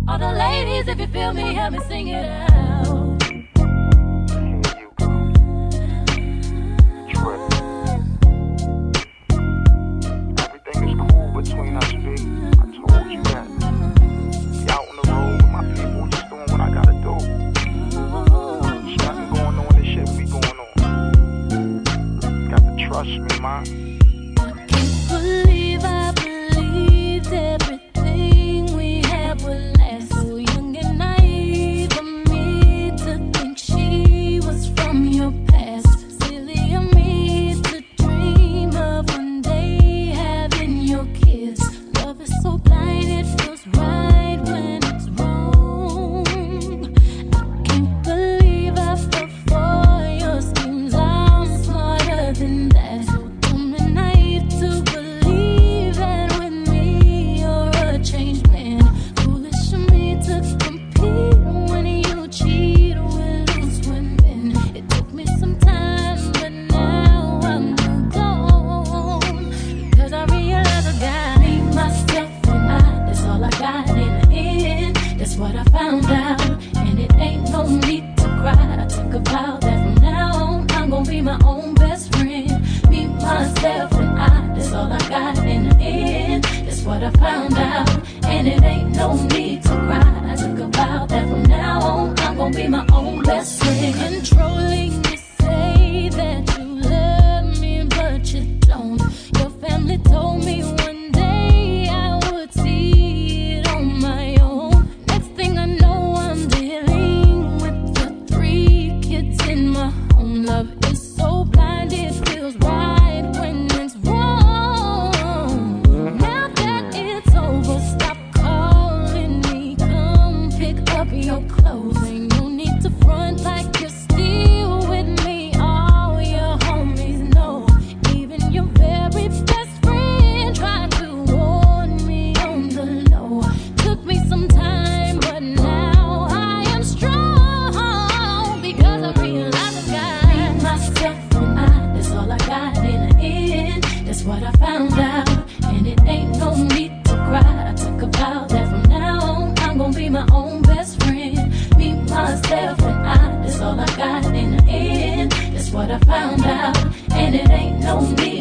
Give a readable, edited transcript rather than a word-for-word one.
All the ladies, if you feel me, help me sing it out. Everything is cool between us, B. I told you that. Be out on the road with my people, just doing what I gotta do. There's nothing going on, this shit be going on. Got to trust me, man. Can't believe I believed everything we had would last. So young and naive of me to think she was from your past. Silly of me to dream of one day having your kiss. Love is so blind, it feels right when it's wrong. I can't believe I fell for your schemes. I'm smarter than that. So dumb and naive to believe that with me you're a changed man. Foolish of me to compete when you cheat with loose women. It took me some time, but now I'm gone. Because I realize I got me, myself, and I. That's all I got in the end. That's what I found out. And it ain't no need to cry. I took a vow that from now on I'm gonna be my own best friend. Me, myself, and I. That's all I got in the end. That's what I found out. And it ain't no need to cry. I took a vow that from now on I'm gonna be my own best friend. Controlling, you say that you love me, but you don't. Your family told me one day I would see it on my own. Next thing I know, I'm dealing with the 3 kids in my home. Love is so blind, it feels right when it's wrong. Now that it's over, stop calling me. Come pick up your clothes. Ain't no need to front like you're still with me. All your homies know. Even your very best friend tried to warn me on the low. Took me some time, but now I am strong. Because I realize I got me, myself, and I. That's all I got in the end. That's what I found out. And it ain't no need to cry. I took a vow that from now on I'm gonna be my own best friend. Me, myself, and I. That's all I got in the end. That's what I found out. And it ain't no need